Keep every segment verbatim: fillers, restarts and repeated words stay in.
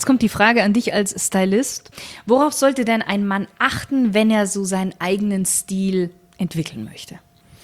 kommt die Frage an dich als Stylist. Worauf sollte denn ein Mann achten, wenn er so seinen eigenen Stil entwickeln möchte?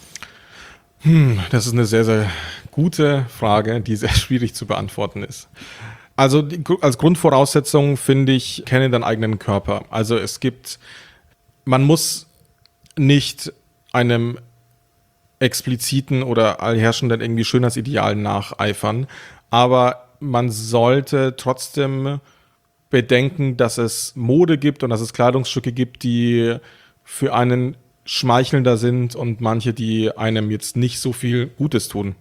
Hm, das ist eine sehr, sehr gute Frage, die sehr schwierig zu beantworten ist. Also die, als Grundvoraussetzung finde ich, kenne deinen eigenen Körper. Also es gibt, man muss nicht einem expliziten oder allherrschenden irgendwie Schönheitsideal nacheifern, aber man sollte trotzdem bedenken, dass es Mode gibt und dass es Kleidungsstücke gibt, die für einen schmeichelnder sind und manche, die einem jetzt nicht so viel Gutes tun.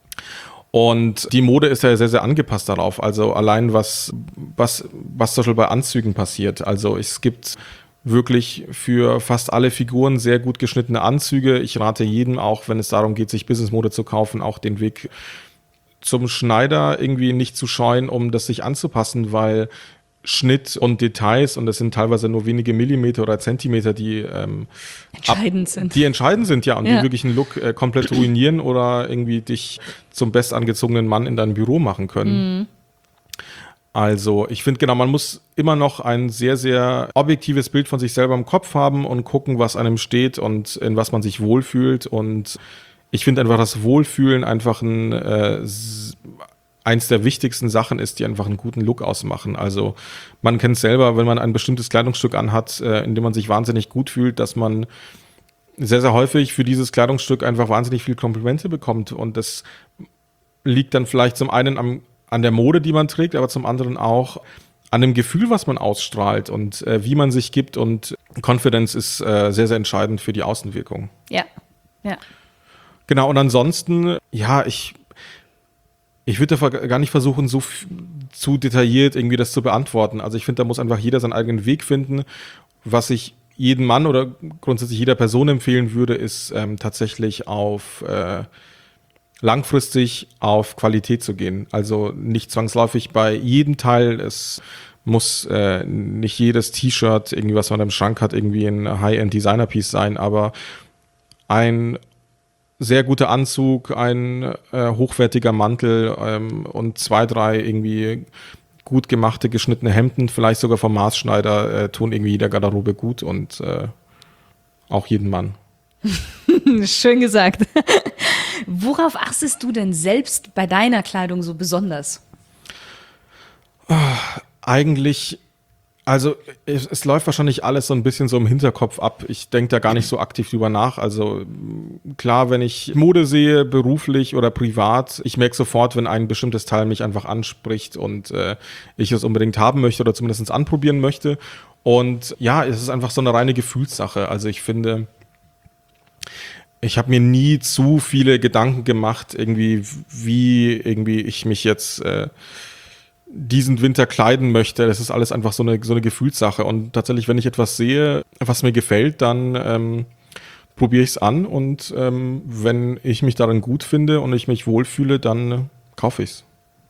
Und die Mode ist ja sehr, sehr angepasst darauf. Also allein was, was, was zum Beispiel bei Anzügen passiert. Also es gibt wirklich für fast alle Figuren sehr gut geschnittene Anzüge. Ich rate jedem auch, wenn es darum geht, sich Businessmode zu kaufen, auch den Weg zum Schneider irgendwie nicht zu scheuen, um das sich anzupassen, weil Schnitt und Details, und das sind teilweise nur wenige Millimeter oder Zentimeter, die ähm, entscheidend ab, sind. Die entscheidend sind, ja, und ja. die wirklich einen Look äh, komplett ruinieren oder irgendwie dich zum bestangezogenen Mann in deinem Büro machen können. Mhm. Also ich finde genau, man muss immer noch ein sehr, sehr objektives Bild von sich selber im Kopf haben und gucken, was einem steht und in was man sich wohlfühlt. Und ich finde einfach, das Wohlfühlen einfach ein äh, eins der wichtigsten Sachen ist, die einfach einen guten Look ausmachen. Also man kennt es selber, wenn man ein bestimmtes Kleidungsstück anhat, äh, in dem man sich wahnsinnig gut fühlt, dass man sehr, sehr häufig für dieses Kleidungsstück einfach wahnsinnig viel Komplimente bekommt. Und das liegt dann vielleicht zum einen am, an der Mode, die man trägt, aber zum anderen auch an dem Gefühl, was man ausstrahlt und äh, wie man sich gibt. Und Confidence ist äh, sehr, sehr entscheidend für die Außenwirkung. Ja, ja. Genau, und ansonsten, ja, ich Ich würde da gar nicht versuchen, so f- zu detailliert irgendwie das zu beantworten. Also ich finde, da muss einfach jeder seinen eigenen Weg finden. Was ich jedem Mann oder grundsätzlich jeder Person empfehlen würde, ist ähm, tatsächlich auf äh, langfristig auf Qualität zu gehen. Also nicht zwangsläufig bei jedem Teil. Es muss äh, nicht jedes T-Shirt, irgendwie was man im Schrank hat, irgendwie ein High-End-Designer-Piece sein, aber ein sehr guter Anzug, ein äh, hochwertiger Mantel ähm, und zwei, drei irgendwie gut gemachte, geschnittene Hemden, vielleicht sogar vom Maßschneider, äh, tun irgendwie jeder Garderobe gut und äh, auch jeden Mann. Schön gesagt. Worauf achtest du denn selbst bei deiner Kleidung so besonders? Eigentlich, also es, es läuft wahrscheinlich alles so ein bisschen so im Hinterkopf ab. Ich denke da gar nicht so aktiv drüber nach. Also klar, wenn ich Mode sehe, beruflich oder privat, ich merke sofort, wenn ein bestimmtes Teil mich einfach anspricht und äh, ich es unbedingt haben möchte oder zumindest anprobieren möchte. Und ja, es ist einfach so eine reine Gefühlssache. Also ich finde, ich habe mir nie zu viele Gedanken gemacht, irgendwie, wie irgendwie ich mich jetzt äh, diesen Winter kleiden möchte. Das ist alles einfach so eine, so eine Gefühlssache. Und tatsächlich, wenn ich etwas sehe, was mir gefällt, dann ähm, probiere ich es an. Und ähm, wenn ich mich darin gut finde und ich mich wohlfühle, dann äh, kaufe ich es.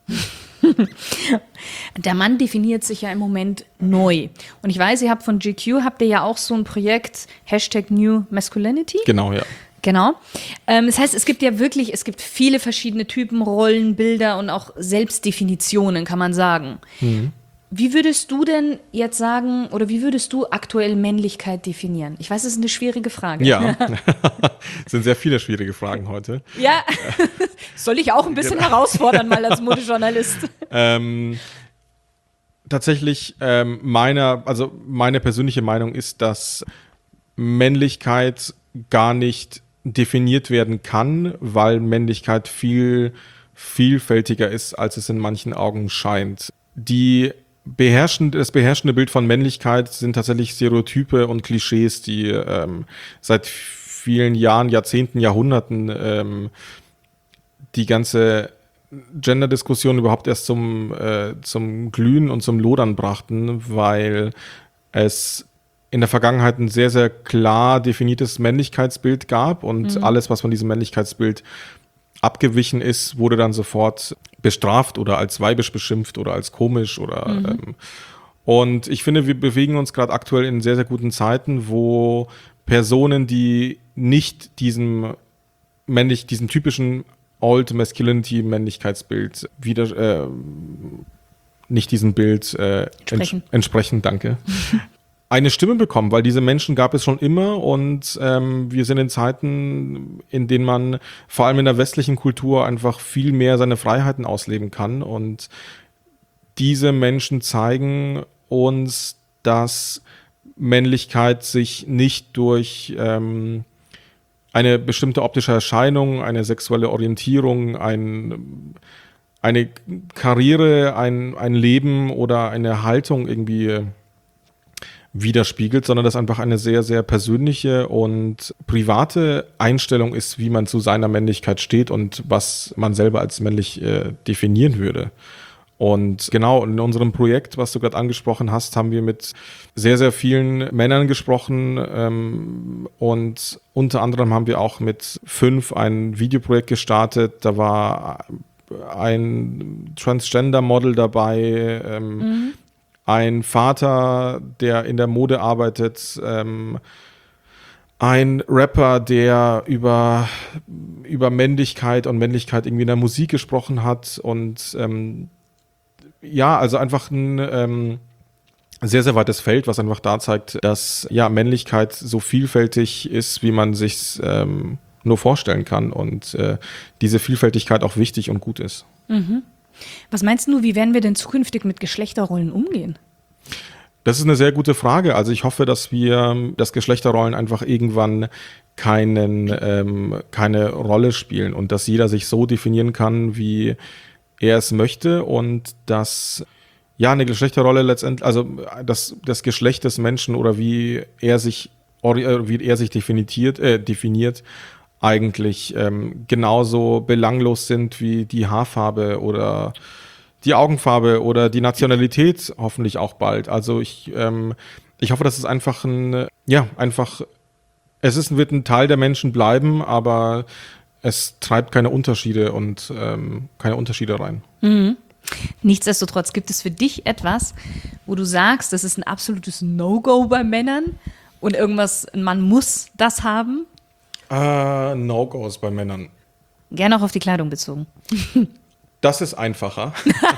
Der Mann definiert sich ja im Moment neu. Und ich weiß, ihr habt von G Q, habt ihr ja auch so ein Projekt, Hashtag New Masculinity. Genau, ja. Genau. Ähm, das heißt, es gibt ja wirklich, es gibt viele verschiedene Typen, Rollen, Bilder und auch Selbstdefinitionen, kann man sagen. Mhm. Wie würdest du denn jetzt sagen, oder wie würdest du aktuell Männlichkeit definieren? Ich weiß, das ist eine schwierige Frage. Ja, es sind sehr viele schwierige Fragen heute. Ja, soll ich auch ein bisschen genau. herausfordern, mal als Modejournalist. Ähm, tatsächlich, ähm, meine, also meine persönliche Meinung ist, dass Männlichkeit gar nicht definiert werden kann, weil Männlichkeit viel vielfältiger ist, als es in manchen Augen scheint. Die beherrschend, das beherrschende Bild von Männlichkeit sind tatsächlich Stereotype und Klischees, die ähm, seit vielen Jahren, Jahrzehnten, Jahrhunderten ähm, die ganze Gender-Diskussion überhaupt erst zum, äh, zum Glühen und zum Lodern brachten, weil es in der Vergangenheit ein sehr, sehr klar definiertes Männlichkeitsbild gab und mhm. alles, was von diesem Männlichkeitsbild abgewichen ist, wurde dann sofort bestraft oder als weibisch beschimpft oder als komisch oder mhm. ähm, und ich finde, wir bewegen uns gerade aktuell in sehr, sehr guten Zeiten, wo Personen, die nicht diesem männlich, diesem typischen Old Masculinity Männlichkeitsbild wieder äh, nicht diesem Bild äh, Entsprechen. ents- entsprechen, danke, eine Stimme bekommen, weil diese Menschen gab es schon immer und ähm, wir sind in Zeiten, in denen man vor allem in der westlichen Kultur einfach viel mehr seine Freiheiten ausleben kann und diese Menschen zeigen uns, dass Männlichkeit sich nicht durch ähm, eine bestimmte optische Erscheinung, eine sexuelle Orientierung, ein, eine Karriere, ein, ein Leben oder eine Haltung irgendwie widerspiegelt, sondern das einfach eine sehr, sehr persönliche und private Einstellung ist, wie man zu seiner Männlichkeit steht und was man selber als männlich äh, definieren würde. Und genau, in unserem Projekt, was du gerade angesprochen hast, haben wir mit sehr, sehr vielen Männern gesprochen ähm, und unter anderem haben wir auch mit fünf ein Videoprojekt gestartet. Da war ein Transgender-Model dabei, ähm, mhm. ein Vater, der in der Mode arbeitet, ähm, ein Rapper, der über, über Männlichkeit und Männlichkeit irgendwie in der Musik gesprochen hat und ähm, ja, also einfach ein ähm, sehr, sehr weites Feld, was einfach da zeigt, dass ja Männlichkeit so vielfältig ist, wie man sich ähm, nur vorstellen kann und äh, diese Vielfältigkeit auch wichtig und gut ist. Mhm. Was meinst du, wie werden wir denn zukünftig mit Geschlechterrollen umgehen? Das ist eine sehr gute Frage. Also ich hoffe, dass wir, dass Geschlechterrollen einfach irgendwann keinen, ähm, keine Rolle spielen und dass jeder sich so definieren kann, wie er es möchte und dass ja eine Geschlechterrolle letztendlich, also das, das Geschlecht des Menschen oder wie er sich, wie er sich definiert, äh, definiert eigentlich ähm, genauso belanglos sind wie die Haarfarbe oder die Augenfarbe oder die Nationalität hoffentlich auch bald. Also ich, ähm, ich hoffe, dass es einfach ein, ja, einfach, es ist, wird ein Teil der Menschen bleiben, aber es treibt keine Unterschiede und ähm, keine Unterschiede rein. Mhm. Nichtsdestotrotz gibt es für dich etwas, wo du sagst, das ist ein absolutes No-Go bei Männern und irgendwas, ein Mann muss das haben? Uh, No-Gos bei Männern. Gerne auch auf die Kleidung bezogen. Das ist einfacher.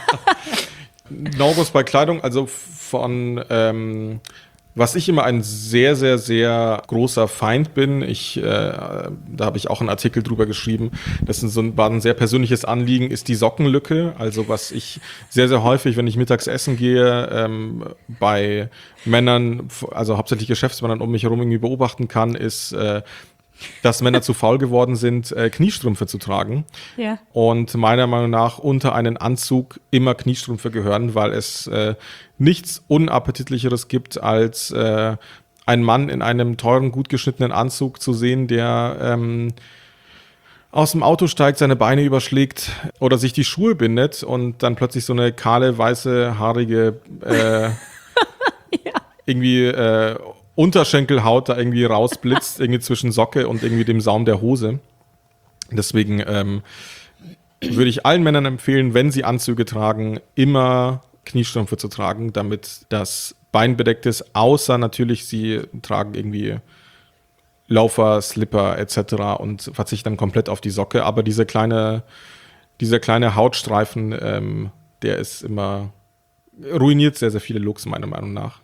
No-Gos bei Kleidung, also von ähm, was ich immer ein sehr, sehr, sehr großer Feind bin, ich, äh, da habe ich auch einen Artikel drüber geschrieben, das ist so ein, war ein sehr persönliches Anliegen, ist die Sockenlücke. Also was ich sehr, sehr häufig, wenn ich mittags essen gehe, ähm, bei Männern, also hauptsächlich Geschäftsmännern um mich herum irgendwie beobachten kann, ist, äh, dass Männer zu faul geworden sind, äh, Kniestrümpfe zu tragen. Ja. Und meiner Meinung nach unter einen Anzug immer Kniestrümpfe gehören, weil es äh, nichts Unappetitlicheres gibt, als äh, einen Mann in einem teuren, gut geschnittenen Anzug zu sehen, der ähm, aus dem Auto steigt, seine Beine überschlägt oder sich die Schuhe bindet und dann plötzlich so eine kahle, weiße, haarige äh, ja. irgendwie äh, Unterschenkelhaut da irgendwie rausblitzt, irgendwie zwischen Socke und irgendwie dem Saum der Hose. Deswegen ähm, würde ich allen Männern empfehlen, wenn sie Anzüge tragen, immer Kniestrümpfe zu tragen, damit das Bein bedeckt ist, außer natürlich sie tragen irgendwie Laufer, Slipper et cetera und verzichten dann komplett auf die Socke. Aber diese kleine, dieser kleine Hautstreifen, ähm, der ist immer, ruiniert sehr, sehr viele Looks, meiner Meinung nach.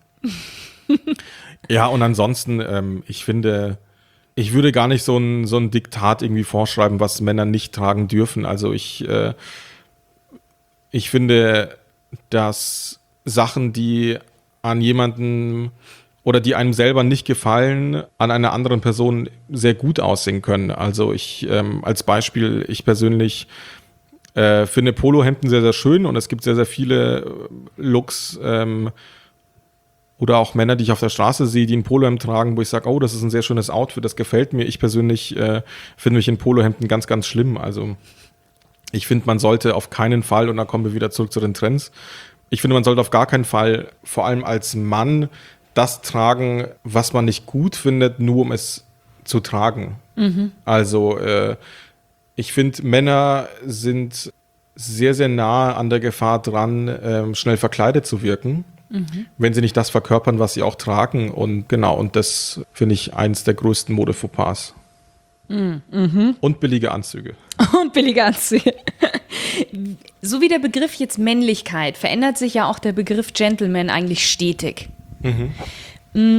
Ja, und ansonsten, ähm, ich finde, ich würde gar nicht so ein, so ein Diktat irgendwie vorschreiben, was Männer nicht tragen dürfen. Also ich, äh, ich finde, dass Sachen, die an jemanden oder die einem selber nicht gefallen, an einer anderen Person sehr gut aussehen können. Also ich, ähm, als Beispiel, ich persönlich äh, finde Polohemden sehr, sehr schön und es gibt sehr, sehr viele Looks, ähm, oder auch Männer, die ich auf der Straße sehe, die ein Polohemd tragen, wo ich sage, oh, das ist ein sehr schönes Outfit, das gefällt mir. Ich persönlich äh, finde mich in Polohemden ganz, ganz schlimm. Also ich finde, man sollte auf keinen Fall, und dann kommen wir wieder zurück zu den Trends, ich finde, man sollte auf gar keinen Fall, vor allem als Mann, das tragen, was man nicht gut findet, nur um es zu tragen. Mhm. Also äh, ich finde, Männer sind sehr, sehr nah an der Gefahr dran, äh, schnell verkleidet zu wirken. Mhm. Wenn sie nicht das verkörpern, was sie auch tragen. Und genau, und das finde ich eins der größten Mode-Fauxpas. Mhm. Und billige Anzüge. Und billige Anzüge. So wie der Begriff jetzt Männlichkeit, verändert sich ja auch der Begriff Gentleman eigentlich stetig. Mhm.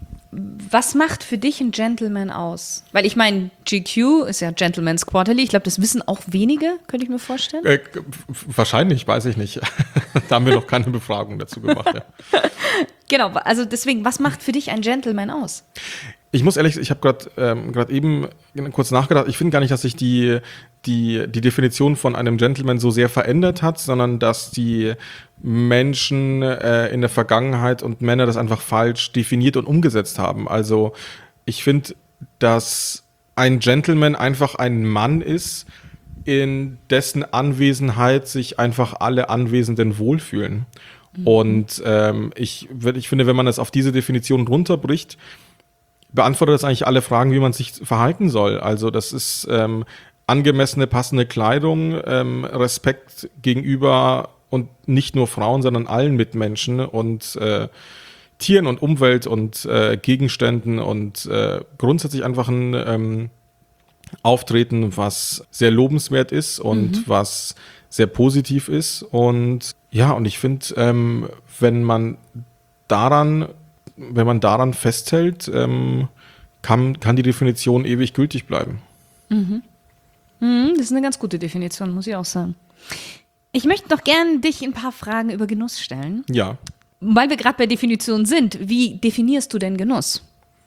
Was macht für dich ein Gentleman aus? Weil ich meine, G Q ist ja Gentleman's Quarterly. Ich glaube, das wissen auch wenige, könnte ich mir vorstellen. Äh, wahrscheinlich, weiß ich nicht. Da haben wir noch keine Befragung dazu gemacht. Ja. Genau, also deswegen, was macht für dich ein Gentleman aus? Ich muss ehrlich, ich habe gerade ähm, gerade eben kurz nachgedacht. Ich finde gar nicht, dass sich die, die, die Definition von einem Gentleman so sehr verändert hat, sondern dass die Menschen äh, in der Vergangenheit und Männer das einfach falsch definiert und umgesetzt haben. Also ich finde, dass ein Gentleman einfach ein Mann ist, in dessen Anwesenheit sich einfach alle Anwesenden wohlfühlen. Mhm. Und ähm, ich, ich finde, wenn man das auf diese Definition runterbricht, beantwortet das eigentlich alle Fragen, wie man sich verhalten soll. Also das ist ähm, angemessene, passende Kleidung, ähm, Respekt gegenüber und nicht nur Frauen, sondern allen Mitmenschen und äh, Tieren und Umwelt und äh, Gegenständen und äh, grundsätzlich einfach ein ähm, Auftreten, was sehr lobenswert ist und mhm. was sehr positiv ist. Und ja, und ich finde, ähm, wenn man daran wenn man daran festhält, ähm, kann, kann die Definition ewig gültig bleiben. Mhm. Mhm, das ist eine ganz gute Definition, muss ich auch sagen. Ich möchte noch gerne dich ein paar Fragen über Genuss stellen. Ja. Weil wir gerade bei Definitionen sind, wie definierst du denn Genuss?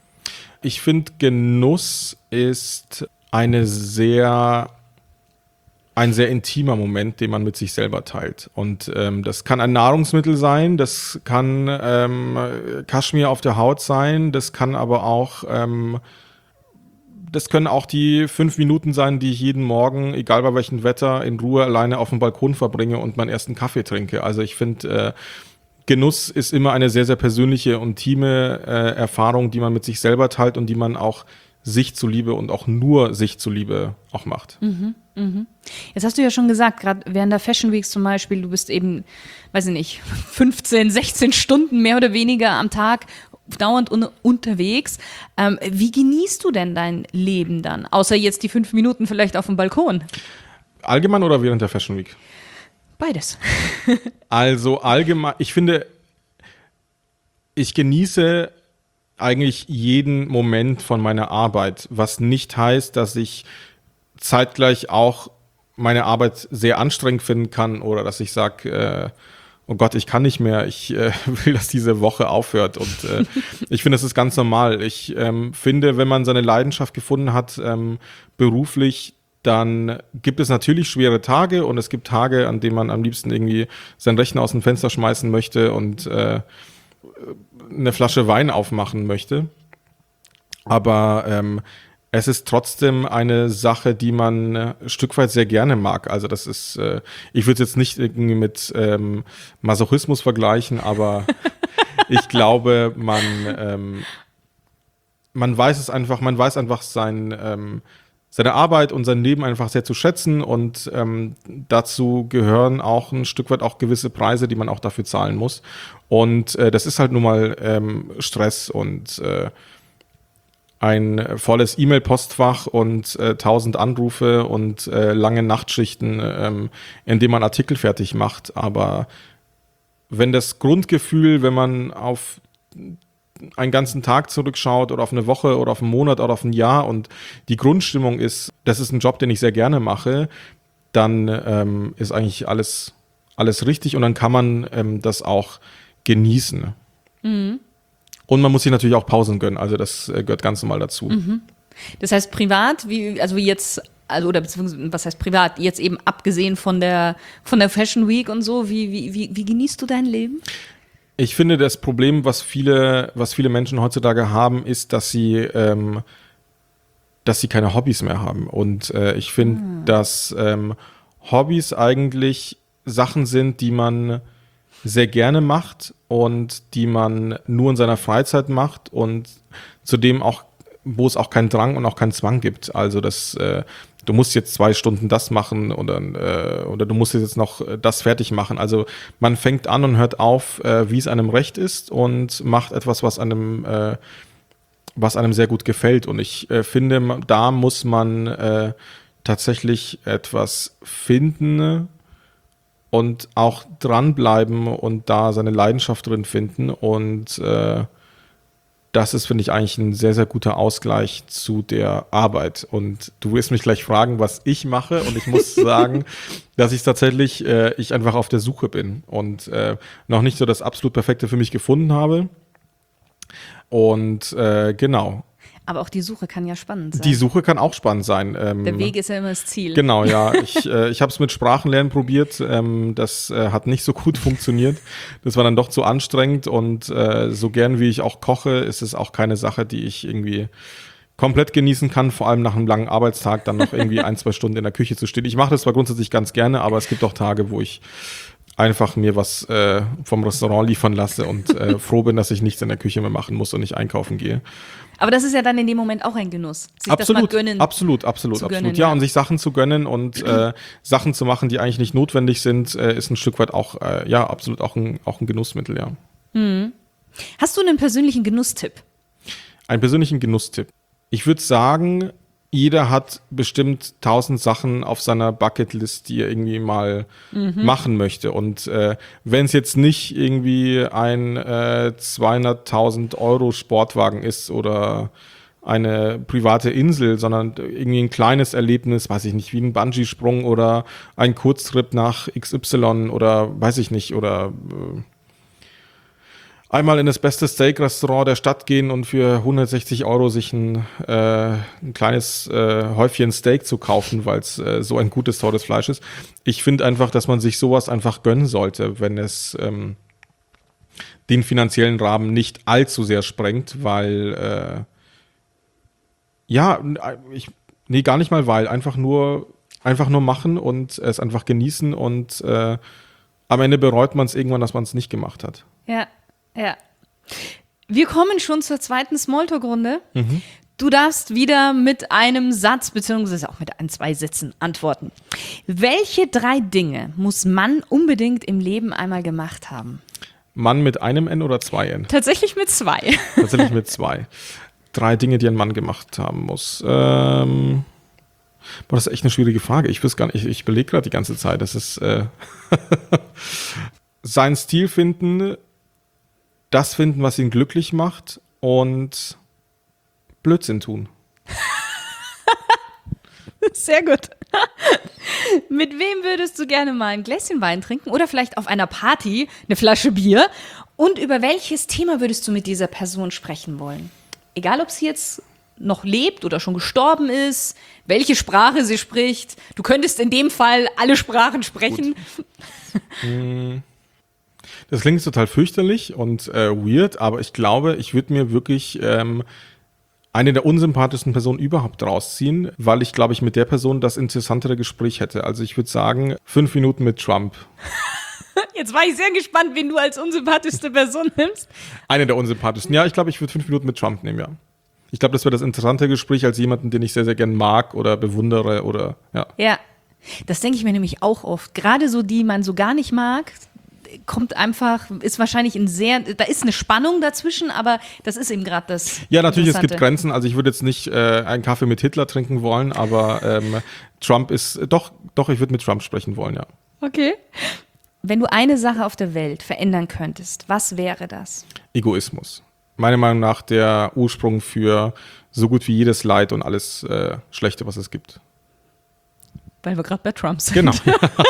Ich finde, Genuss ist eine sehr... ein sehr intimer Moment, den man mit sich selber teilt. Und ähm, das kann ein Nahrungsmittel sein, das kann ähm, Kaschmir auf der Haut sein, das kann aber auch, ähm, das können auch die fünf Minuten sein, die ich jeden Morgen, egal bei welchem Wetter, in Ruhe alleine auf dem Balkon verbringe und meinen ersten Kaffee trinke. Also ich finde, äh, Genuss ist immer eine sehr, sehr persönliche, intime äh, Erfahrung, die man mit sich selber teilt und die man auch sich zuliebe und auch nur sich zuliebe auch macht. Mhm, mhm. Jetzt hast du ja schon gesagt, gerade während der Fashion Weeks zum Beispiel, du bist eben, weiß ich nicht, fünfzehn, sechzehn Stunden mehr oder weniger am Tag dauernd un- unterwegs. Ähm, wie genießt du denn dein Leben dann? Außer jetzt die fünf Minuten vielleicht auf dem Balkon. Allgemein oder während der Fashion Week? Beides. Also allgemein, ich finde, ich genieße eigentlich jeden Moment von meiner Arbeit, was nicht heißt, dass ich zeitgleich auch meine Arbeit sehr anstrengend finden kann oder dass ich sage, äh, oh Gott, ich kann nicht mehr, ich äh, will, dass diese Woche aufhört. Und äh, ich finde, das ist ganz normal. Ich ähm, finde, wenn man seine Leidenschaft gefunden hat, ähm, beruflich, dann gibt es natürlich schwere Tage und es gibt Tage, an denen man am liebsten irgendwie seinen Rechner aus dem Fenster schmeißen möchte und äh, eine Flasche Wein aufmachen möchte. Aber ähm, es ist trotzdem eine Sache, die man äh, ein Stück weit sehr gerne mag. Also das ist, äh, ich würde es jetzt nicht irgendwie mit ähm, Masochismus vergleichen, aber ich glaube, man, ähm, man weiß es einfach, man weiß einfach sein, ähm, seine Arbeit und sein Leben einfach sehr zu schätzen und ähm, dazu gehören auch ein Stück weit auch gewisse Preise, die man auch dafür zahlen muss. Und äh, das ist halt nun mal ähm, Stress und äh, ein volles E-Mail-Postfach und äh, tausend Anrufe und äh, lange Nachtschichten, ähm, in denen man Artikel fertig macht. Aber wenn das Grundgefühl, wenn man auf einen ganzen Tag zurückschaut oder auf eine Woche oder auf einen Monat oder auf ein Jahr und die Grundstimmung ist, das ist ein Job, den ich sehr gerne mache, dann ähm, ist eigentlich alles, alles richtig und dann kann man ähm, das auch genießen. Mhm. Und man muss sich natürlich auch Pausen gönnen, also das äh, gehört ganz normal dazu. Mhm. Das heißt privat, wie, also wie jetzt, also oder beziehungsweise was heißt privat, jetzt eben abgesehen von der, von der Fashion Week und so, wie, wie, wie, wie genießt du dein Leben? Ich finde, das Problem, was viele, was viele Menschen heutzutage haben, ist, dass sie, ähm, dass sie keine Hobbys mehr haben. Und äh, ich finde, ah. dass ähm, Hobbys eigentlich Sachen sind, die man sehr gerne macht und die man nur in seiner Freizeit macht und zudem auch, wo es auch keinen Drang und auch keinen Zwang gibt. Also das, äh, du musst jetzt zwei Stunden das machen oder, äh, oder du musst jetzt noch das fertig machen. Also man fängt an und hört auf, äh, wie es einem recht ist und macht etwas, was einem, äh, was einem sehr gut gefällt. Und ich äh, finde, da muss man äh, tatsächlich etwas finden und auch dranbleiben und da seine Leidenschaft drin finden. Und äh, das ist, finde ich, eigentlich ein sehr, sehr guter Ausgleich zu der Arbeit. Und du wirst mich gleich fragen, was ich mache. Und ich muss sagen, dass ich tatsächlich, äh, ich einfach auf der Suche bin und äh, noch nicht so das absolut Perfekte für mich gefunden habe. Und äh, genau. Aber auch die Suche kann ja spannend sein. Die Suche kann auch spannend sein. Ähm, Der Weg ist ja immer das Ziel. Genau, ja. Ich, äh, ich habe es mit Sprachenlernen probiert. Ähm, das äh, hat nicht so gut funktioniert. Das war dann doch zu anstrengend. Und äh, so gern wie ich auch koche, ist es auch keine Sache, die ich irgendwie komplett genießen kann. Vor allem nach einem langen Arbeitstag dann noch irgendwie ein, zwei Stunden in der Küche zu stehen. Ich mache das zwar grundsätzlich ganz gerne, aber es gibt auch Tage, wo ich einfach mir was äh, vom Restaurant liefern lasse und äh, froh bin, dass ich nichts in der Küche mehr machen muss und nicht einkaufen gehe. Aber das ist ja dann in dem Moment auch ein Genuss, sich absolut, das mal gönnen. Absolut, absolut, absolut. Gönnen, ja, ja, und sich Sachen zu gönnen und äh, Sachen zu machen, die eigentlich nicht notwendig sind, äh, ist ein Stück weit auch, äh, ja, absolut auch ein, auch ein Genussmittel, ja. Hm. Hast du einen persönlichen Genusstipp? Einen persönlichen Genusstipp. Ich würde sagen, jeder hat bestimmt tausend Sachen auf seiner Bucketlist, die er irgendwie mal mhm. machen möchte. Und äh, wenn es jetzt nicht irgendwie ein äh, zweihunderttausend Euro Sportwagen ist oder eine private Insel, sondern irgendwie ein kleines Erlebnis, weiß ich nicht, wie ein Bungee-Sprung oder ein Kurztrip nach X Y oder weiß ich nicht, oder äh, einmal in das beste Steak-Restaurant der Stadt gehen und für hundertsechzig Euro sich ein, äh, ein kleines äh, Häufchen Steak zu kaufen, weil es äh, so ein gutes, teures Fleisch ist. Ich finde einfach, dass man sich sowas einfach gönnen sollte, wenn es ähm, den finanziellen Rahmen nicht allzu sehr sprengt, weil äh, ja, ich, nee, gar nicht mal weil, einfach nur, einfach nur machen und es einfach genießen und äh, am Ende bereut man es irgendwann, dass man es nicht gemacht hat. Ja. Ja. Wir kommen schon zur zweiten Smalltalk-Runde. Mhm. Du darfst wieder mit einem Satz beziehungsweise auch mit ein, zwei Sätzen antworten. Welche drei Dinge muss Mann unbedingt im Leben einmal gemacht haben? Mann mit einem N oder zwei N? Tatsächlich mit zwei. Tatsächlich mit zwei. Drei Dinge, die ein Mann gemacht haben muss. Ähm, boah, das ist echt eine schwierige Frage. Ich weiß gar nicht, ich, ich belege gerade die ganze Zeit. Das ist äh, seinen Stil finden, das finden, was ihn glücklich macht und Blödsinn tun. Sehr gut. Mit wem würdest du gerne mal ein Gläschen Wein trinken oder vielleicht auf einer Party eine Flasche Bier? Und über welches Thema würdest du mit dieser Person sprechen wollen? Egal, ob sie jetzt noch lebt oder schon gestorben ist, welche Sprache sie spricht. Du könntest in dem Fall alle Sprachen sprechen. Hm. Das klingt total fürchterlich und äh, weird, aber ich glaube, ich würde mir wirklich ähm, eine der unsympathischsten Personen überhaupt rausziehen, weil ich, glaube ich, mit der Person das interessantere Gespräch hätte. Also ich würde sagen, fünf Minuten mit Trump. Jetzt war ich sehr gespannt, wen du als unsympathischste Person nimmst. Eine der unsympathischsten. Ja, ich glaube, ich würde fünf Minuten mit Trump nehmen, ja. Ich glaube, das wäre das interessante Gespräch als jemanden, den ich sehr, sehr gern mag oder bewundere oder, ja. Ja, das denke ich mir nämlich auch oft. Gerade so, die man so gar nicht mag, kommt einfach, ist wahrscheinlich ein sehr, da ist eine Spannung dazwischen, aber das ist eben gerade das. Ja, natürlich, es gibt Grenzen. Also ich würde jetzt nicht äh, einen Kaffee mit Hitler trinken wollen, aber ähm, Trump ist, doch, doch, ich würde mit Trump sprechen wollen, ja. Okay. Wenn du eine Sache auf der Welt verändern könntest, was wäre das? Egoismus. Meiner Meinung nach der Ursprung für so gut wie jedes Leid und alles äh, Schlechte, was es gibt. Weil wir gerade bei Trump sind. Genau.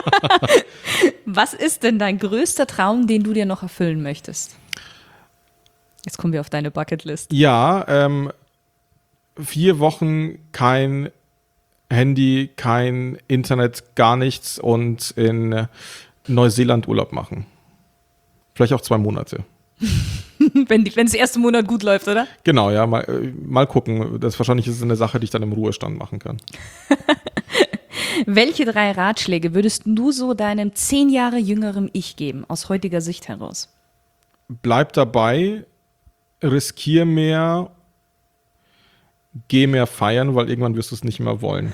Was ist denn dein größter Traum, den du dir noch erfüllen möchtest? Jetzt kommen wir auf deine Bucketlist. Ja, ähm, vier Wochen kein Handy, kein Internet, gar nichts und in Neuseeland Urlaub machen. Vielleicht auch zwei Monate. wenn, die, wenn das erste Monat gut läuft, oder? Genau, ja, mal, mal gucken. Das wahrscheinlich ist eine Sache, die ich dann im Ruhestand machen kann. Welche drei Ratschläge würdest du so deinem zehn Jahre jüngeren Ich geben, aus heutiger Sicht heraus? Bleib dabei, riskier mehr, geh mehr feiern, weil irgendwann wirst du es nicht mehr wollen.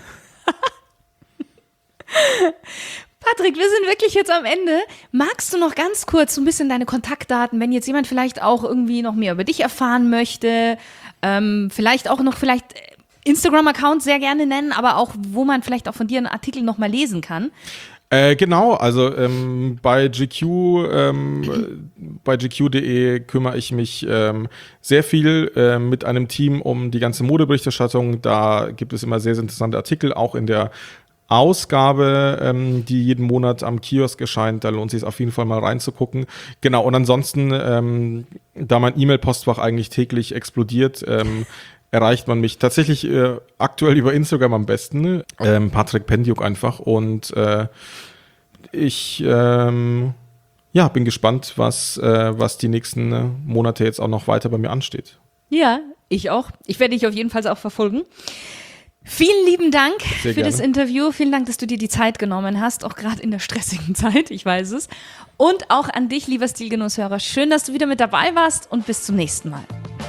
Patrick, wir sind wirklich jetzt am Ende. Magst du noch ganz kurz so ein bisschen deine Kontaktdaten, wenn jetzt jemand vielleicht auch irgendwie noch mehr über dich erfahren möchte, Ähm, vielleicht auch noch vielleicht Instagram-Account sehr gerne nennen, aber auch, wo man vielleicht auch von dir einen Artikel nochmal lesen kann. Äh, genau, also ähm, bei G Q, ähm, bei G Q punkt de kümmere ich mich ähm, sehr viel äh, mit einem Team um die ganze Modeberichterstattung. Da gibt es immer sehr, sehr interessante Artikel, auch in der Ausgabe, ähm, die jeden Monat am Kiosk erscheint. Da lohnt sich es auf jeden Fall mal reinzugucken. Genau, und ansonsten, ähm, da mein E-Mail-Postfach eigentlich täglich explodiert, ähm, erreicht man mich tatsächlich äh, aktuell über Instagram am besten. Ähm, Patrick Pendiuk einfach. Und äh, ich ähm, ja, bin gespannt, was, äh, was die nächsten äh, Monate jetzt auch noch weiter bei mir ansteht. Ja, ich auch. Ich werde dich auf jeden Fall auch verfolgen. Vielen lieben Dank Sehr für gerne. das Interview. Vielen Dank, dass du dir die Zeit genommen hast, auch gerade in der stressigen Zeit, ich weiß es. Und auch an dich, lieber Stilgenusshörer. Schön, dass du wieder mit dabei warst und bis zum nächsten Mal.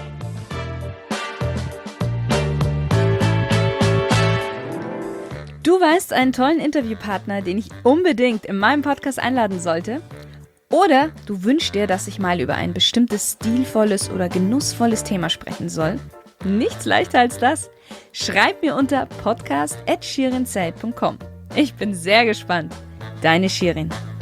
Du weißt einen tollen Interviewpartner, den ich unbedingt in meinem Podcast einladen sollte? Oder du wünschst dir, dass ich mal über ein bestimmtes stilvolles oder genussvolles Thema sprechen soll? Nichts leichter als das. Schreib mir unter podcast at shirin said punkt com. Ich bin sehr gespannt. Deine Shirin.